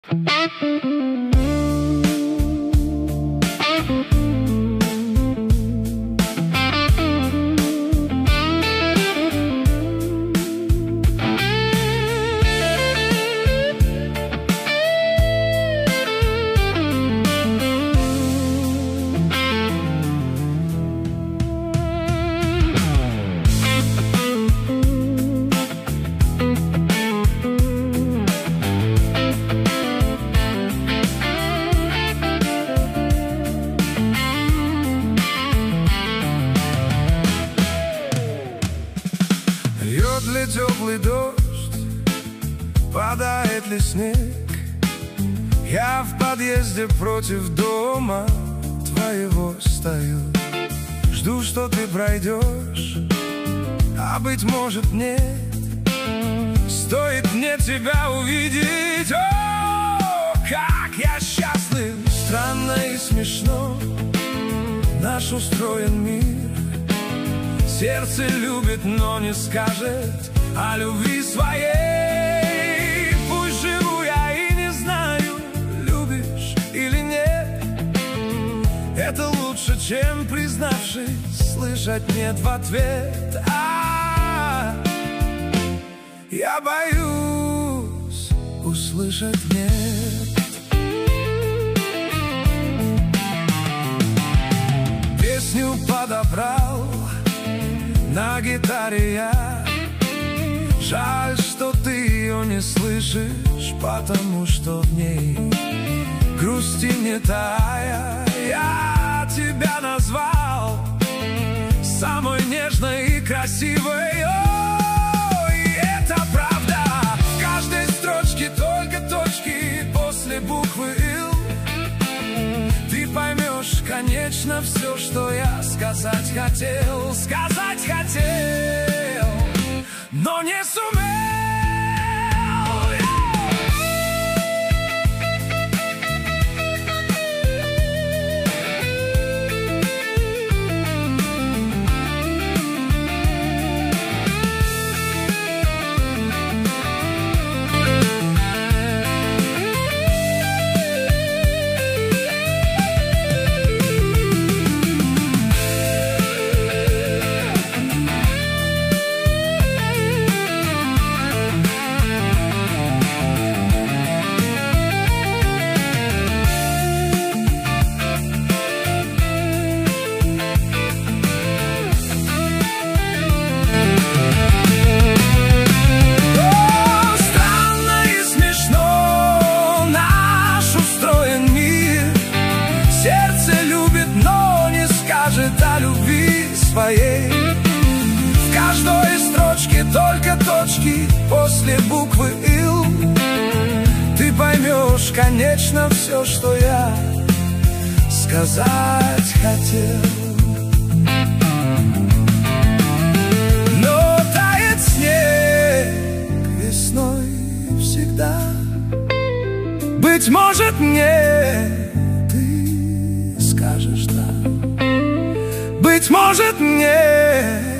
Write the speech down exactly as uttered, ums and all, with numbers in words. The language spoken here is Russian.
Льет ли теплый дождь, падает ли снег? Я в подъезде против дома твоего стою. Жду, что ты пройдешь, а быть может нет. Стоит мне тебя увидеть, о, как я счастлив! Странно и смешно наш устроен мир. Сердце любит, но не скажет о любви своей. Пусть живу я и не знаю, любишь или нет. Это лучше, чем, признавшись, слышать нет в ответ. А я боюсь услышать нет. Песню подобрал на гитаре я. Жаль, что ты ее не слышишь, потому что в ней грусти не тая. Я тебя назвал самой нежной и красивой. О, и это правда. В каждой строчке только точки после буквы «Л». Ты поймешь, конечно, все, что я сказать хотел. Сказать хотел, но не сумел. О любви своей. В каждой строчке только точки после буквы «Л». Ты поймешь, конечно, все, что я сказать хотел. Но тает снег весной всегда. Быть может, мне ты скажешь «да». Быть может, нет.